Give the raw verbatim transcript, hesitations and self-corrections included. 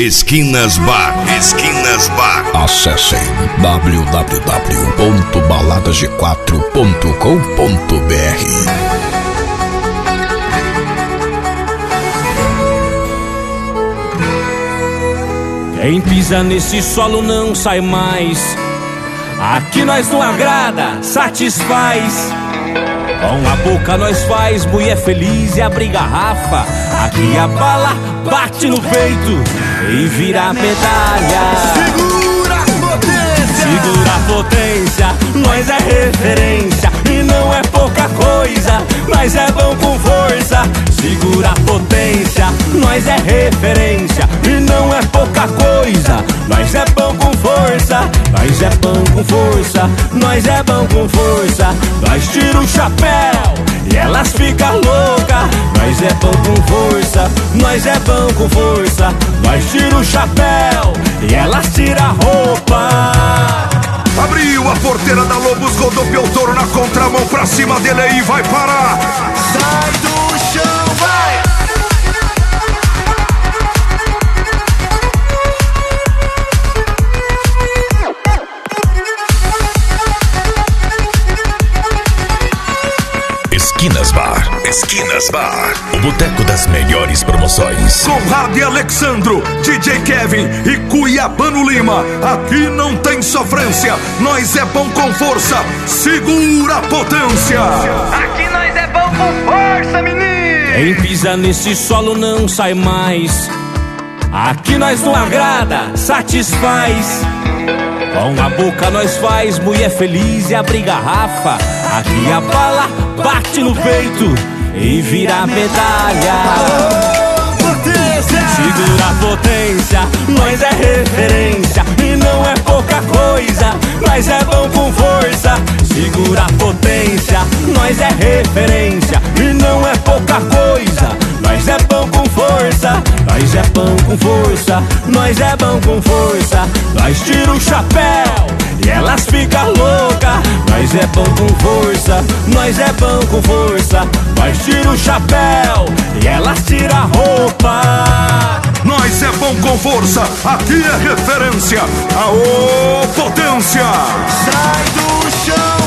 Esquinas Bar. Esquinas Bar. Acessem w w w ponto baladas g quatro ponto com ponto b r. Quem pisa nesse solo não sai mais. Aqui nós não agrada, satisfaz. Com a boca nós faz mulher feliz e abre garrafa. Aqui a bala bate no peito e vira a medalha. Segura a potência, segura a potência. Nós é referência e não é pouca coisa. Nós é bom com força. Segura a potência. Nós é referência e não é pouca coisa. Nós é bom com força. Nós é bom com força. Nós é bom com força. Nós tira o chapéu e elas ficam loucas. Nós é bom com força. Nós é bom com força. Nós tira o chapéu e elas tiram a roupa. Abriu a porteira da Lobos, rodopiou o touro na contramão, pra cima dele e vai parar. Sai do chão, vai! Esquinas Bar. Esquinas Bar. O boteco das melhores promoções. Conrado e Alexandro, D J Kevin e Cuiabano Lima. Aqui não tem sofrência. Nós é bom com força. Segura a potência. Aqui nós é bom com força, menino. Quem pisa nesse solo não sai mais. Aqui nós não agrada, satisfaz. Com a boca nós faz mulher feliz e abre garrafa. Aqui a bala bate no peito e vira a medalha. Potência! Segura a potência. Nós é referência e não é pouca coisa. Nós é bom com força. Segura a potência. Nós é referência e não é pouca coisa. Nós é bom com força. Nós é bom com força. Nós é bom com força. Nós tira o chapéu e elas ficam loucas. Nós é bom com força. Nós é bom com força. Nós tira o chapéu e elas tiram a roupa. Nós é bom com força. Aqui é referência. Aô, potência! Sai do chão!